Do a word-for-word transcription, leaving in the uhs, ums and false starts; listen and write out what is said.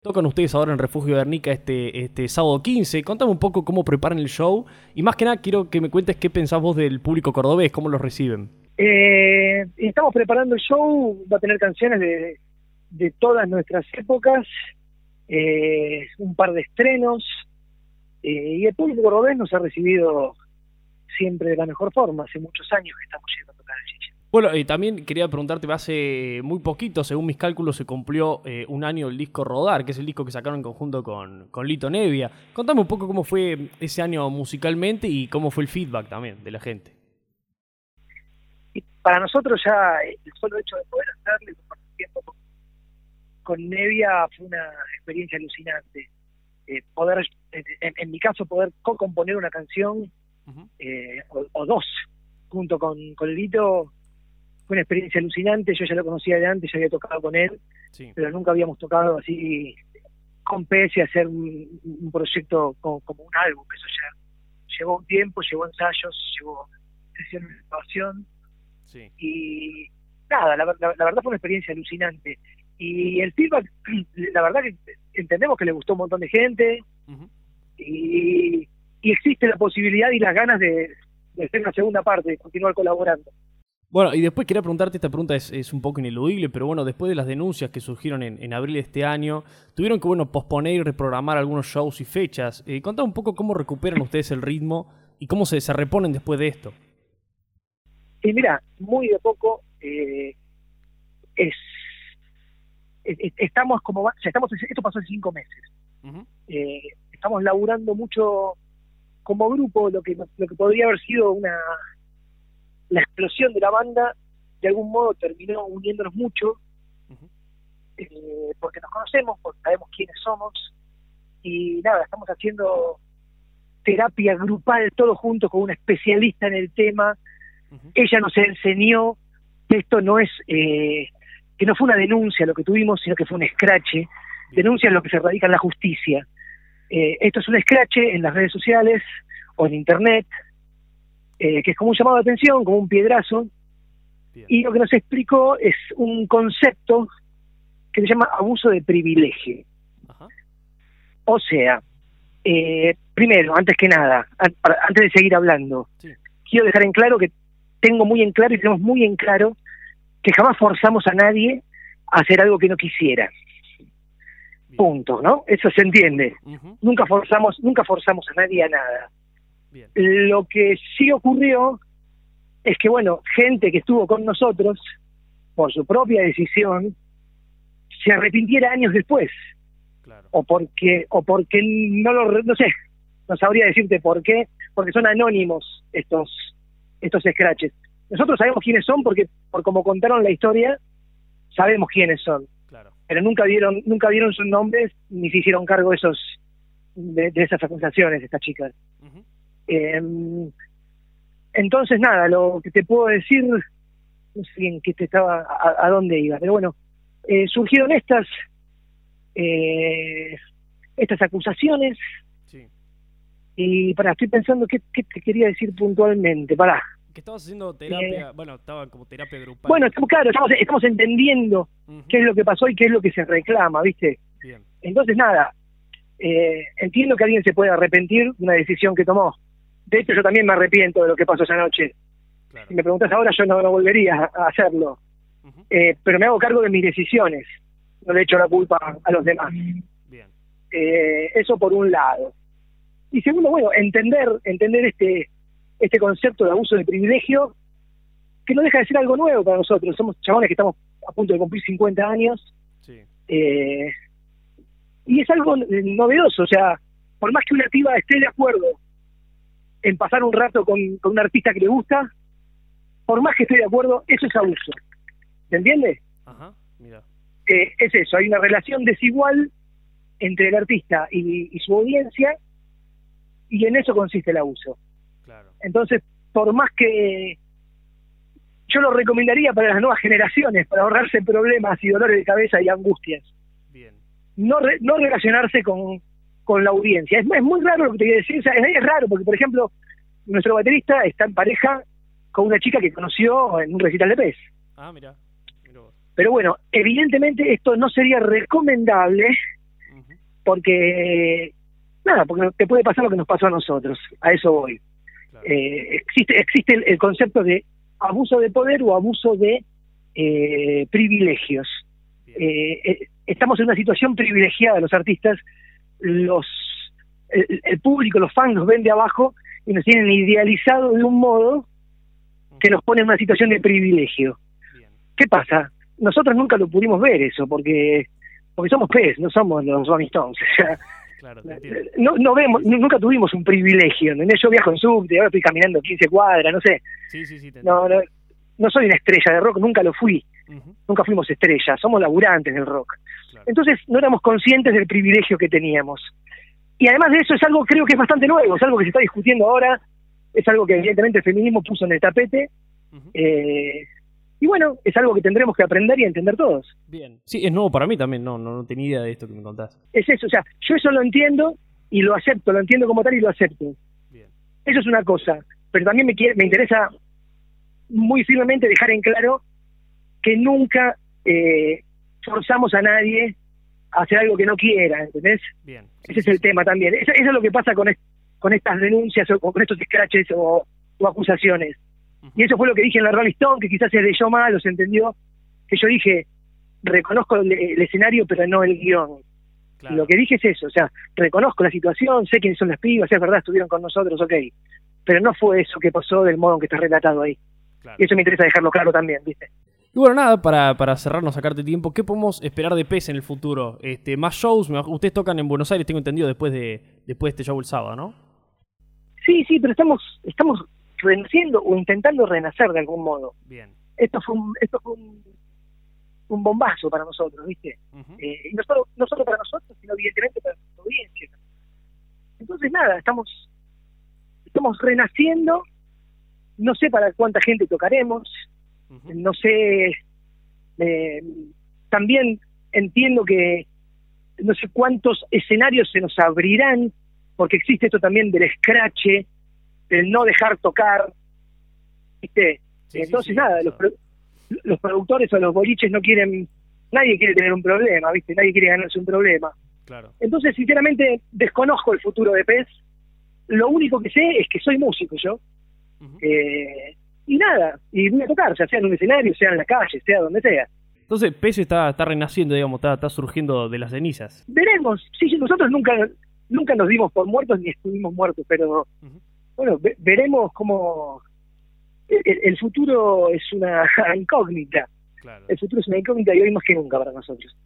Tocan ustedes ahora en Refugio Guernica este, este sábado quince. Contame un poco cómo preparan el show y más que nada quiero que me cuentes qué pensás vos del público cordobés, cómo los reciben. Eh, estamos preparando el show, va a tener canciones de, de todas nuestras épocas, eh, un par de estrenos, eh, y el público cordobés nos ha recibido siempre de la mejor forma. Hace muchos años que estamos yendo a tocar el Chicha. Bueno, y también quería preguntarte, hace muy poquito, según mis cálculos, se cumplió eh, un año el disco Rodar, que es el disco que sacaron en conjunto con, con Lito Nebbia. Contame un poco cómo fue ese año musicalmente y cómo fue el feedback también de la gente. Y para nosotros ya el solo hecho de poder hacerlo y compartir tiempo con, con Nebbia fue una experiencia alucinante. Eh, poder, en, en mi caso, poder co-componer una canción uh-huh. eh, o, o dos junto con, con Lito. Fue una experiencia alucinante. Yo ya lo conocía de antes, ya había tocado con él, sí. pero nunca habíamos tocado así con Pez y hacer un, un proyecto como, como un álbum. Eso ya llevó un tiempo, llevó ensayos, llevó sesiones de grabación. Sí. Y nada, la, la, la verdad fue una experiencia alucinante. Y el feedback, la verdad que entendemos que le gustó un montón de gente, uh-huh. y, y existe la posibilidad y las ganas de, de hacer una segunda parte, de continuar colaborando. Bueno, y después quería preguntarte, esta pregunta es, es un poco ineludible, pero bueno, después de las denuncias que surgieron en, en abril de este año, tuvieron que bueno posponer y reprogramar algunos shows y fechas. Eh, contame un poco cómo recuperan ustedes el ritmo y cómo se, se reponen después de esto. Y mira, muy de poco, eh, es, es, estamos como, o sea, estamos, esto pasó en cinco meses. Uh-huh. Eh, estamos laburando mucho como grupo, lo que, lo que podría haber sido una... La explosión de la banda, de algún modo, terminó uniéndonos mucho, uh-huh. eh, porque nos conocemos, porque sabemos quiénes somos, y nada, estamos haciendo terapia grupal todos juntos con una especialista en el tema. Uh-huh. Ella nos enseñó que esto no es, eh, que no fue una denuncia lo que tuvimos, sino que fue un escrache. Denuncia es lo que se radica en la justicia. Eh, esto es un escrache en las redes sociales o en internet, Eh, que es como un llamado de atención, como un piedrazo. Bien. Y lo que nos explicó es un concepto que se llama abuso de privilegio. Ajá. O sea, eh, primero, antes que nada, an- antes de seguir hablando, sí. quiero dejar en claro que tengo muy en claro y tenemos muy en claro que jamás forzamos a nadie a hacer algo que no quisiera. Bien. Punto, ¿no? Eso se entiende. Uh-huh. Nunca forzamos, nunca forzamos a nadie a nada. Bien. Lo que sí ocurrió es que, bueno, gente que estuvo con nosotros, por su propia decisión, se arrepintiera años después. Claro. O porque o porque no lo, no sé, no sabría decirte por qué, porque son anónimos estos estos scratches. Nosotros sabemos quiénes son porque, por como contaron la historia, sabemos quiénes son. Claro. Pero nunca vieron nunca vieron sus nombres ni se hicieron cargo de esos de, de esas acusaciones, estas chicas. Uh-huh. Eh, entonces nada, lo que te puedo decir, no sé en qué te estaba, a, a dónde iba, pero bueno, eh, surgieron estas eh, estas acusaciones, sí. y pará, estoy pensando qué, qué te quería decir puntualmente, pará. Que estabas haciendo terapia, eh, bueno, estaba como terapia grupal. Bueno, estamos, claro, estamos, estamos entendiendo uh-huh. qué es lo que pasó y qué es lo que se reclama, ¿viste? Bien. Entonces nada, eh, entiendo que alguien se puede arrepentir de una decisión que tomó. De hecho, yo también me arrepiento de lo que pasó esa noche. Claro. Si me preguntás ahora, yo no, no volvería a, a hacerlo. Uh-huh. Eh, pero me hago cargo de mis decisiones. No le echo la culpa a los demás. Bien. Eh, eso por un lado. Y segundo, bueno, entender entender este este concepto de abuso de privilegio, que no deja de ser algo nuevo para nosotros. Somos chabones que estamos a punto de cumplir cincuenta años. Sí. Eh, y es algo novedoso. O sea, por más que una piba esté de acuerdo en pasar un rato con, con un artista que le gusta, por más que esté de acuerdo, eso es abuso. ¿Se entiende? Ajá, mira. Eh, es eso, hay una relación desigual entre el artista y, y su audiencia, y en eso consiste el abuso. Claro. Entonces, por más que yo lo recomendaría para las nuevas generaciones, para ahorrarse problemas y dolores de cabeza y angustias. Bien. No, re, no relacionarse con... con la audiencia. Es, es muy raro lo que te voy a decir, o sea, es, es raro porque, por ejemplo, nuestro baterista está en pareja con una chica que conoció en un recital de Pez. Ah, mira. Pero bueno, evidentemente esto no sería recomendable porque, nada, porque te puede pasar lo que nos pasó a nosotros, a eso voy. Claro. Eh, existe existe el, el concepto de abuso de poder o abuso de eh, privilegios. Eh, eh, estamos en una situación privilegiada los artistas, los el, el público, los fans nos ven de abajo y nos tienen idealizado de un modo que nos pone en una situación de privilegio. Bien. ¿Qué pasa? Nosotros nunca lo pudimos ver eso, porque porque somos pez, no somos los Rolling Stones. O sea, Claro, no, no vemos, nunca tuvimos un privilegio, ¿entendés? Yo viajo en subte, ahora estoy caminando quince cuadras, no sé. Sí, sí, sí. No, no, no soy una estrella de rock, nunca lo fui. Uh-huh. Nunca fuimos estrellas, somos laburantes del rock. Claro. Entonces no éramos conscientes del privilegio que teníamos. Y además de eso es algo, creo que es bastante nuevo, es algo que se está discutiendo ahora, es algo que evidentemente el feminismo puso en el tapete. Uh-huh. eh, y bueno, es algo que tendremos que aprender y entender todos. Bien. Sí, es nuevo para mí también, no, no, no tenía idea de esto que me contás. Es eso, o sea, yo eso lo entiendo y lo acepto, lo entiendo como tal y lo acepto. Bien. Eso es una cosa, pero también me, quiere, me interesa muy firmemente dejar en claro que nunca eh, forzamos a nadie a hacer algo que no quiera, ¿entendés? Bien. Sí, Ese sí, es el sí. tema también. Eso, eso es lo que pasa con, es, con estas denuncias o con estos scratches o, o acusaciones. Uh-huh. Y eso fue lo que dije en la Rolling Stone, que quizás se leyó mal o se entendió, que yo dije, reconozco el, el escenario pero no el guión. Claro. Lo que dije es eso, o sea, reconozco la situación, sé quiénes son las pibas, es verdad, estuvieron con nosotros, ok, pero no fue eso que pasó del modo en que está relatado ahí. Claro. Y eso me interesa dejarlo claro también, ¿viste? Y bueno, nada, para, para cerrarnos, sacarte tiempo, ¿qué podemos esperar de pez en el futuro? Este, más shows, ustedes tocan en Buenos Aires, tengo entendido, después de después de este show el sábado, ¿no? Sí, sí, pero estamos estamos renaciendo o intentando renacer de algún modo. Bien. Esto fue un, esto fue un, un bombazo para nosotros, ¿viste? Uh-huh. Eh, y no solo, no solo para nosotros, sino evidentemente para nuestra audiencia. Entonces, nada, estamos estamos renaciendo, no sé para cuánta gente tocaremos, uh-huh. no sé, eh, también entiendo que no sé cuántos escenarios se nos abrirán, porque existe esto también del escrache, del no dejar tocar, ¿viste? Sí, Entonces, sí, sí, nada, los, pro- los productores o los boliches no quieren, nadie quiere tener un problema, ¿viste? Nadie quiere ganarse un problema. Claro. Entonces, sinceramente, desconozco el futuro de Pez. Lo único que sé es que soy músico yo. Uh-huh. Eh, y nada, y voy a tocar, ya sea en un escenario, sea en la calle, sea donde sea. Entonces, Pez está, está renaciendo, digamos, está, está surgiendo de las cenizas. Veremos. Sí, nosotros nunca nunca nos dimos por muertos ni estuvimos muertos, pero uh-huh. bueno, ve- veremos cómo... El, el futuro es una incógnita. Claro. El futuro es una incógnita y hoy más que nunca para nosotros.